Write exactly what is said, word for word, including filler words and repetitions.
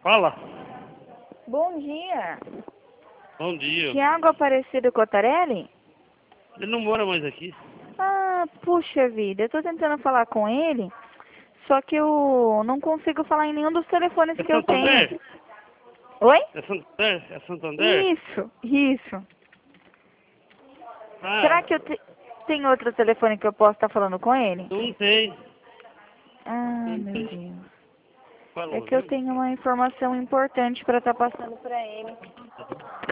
Fala. Bom dia. Bom dia. Tiago Aparecido Cotarelli? Ele não mora mais aqui. Ah, puxa vida, eu tô tentando falar com ele, só que eu não consigo falar em nenhum dos telefones É que eu Santander? tenho. Oi? É Santander? É Santander? Isso, isso. Ah, Será que eu te... tem outro telefone que eu posso estar falando com ele? não tem. Ah, Não meu tem. Deus. É Falou, que eu viu? tenho uma informação importante para estar passando para ele.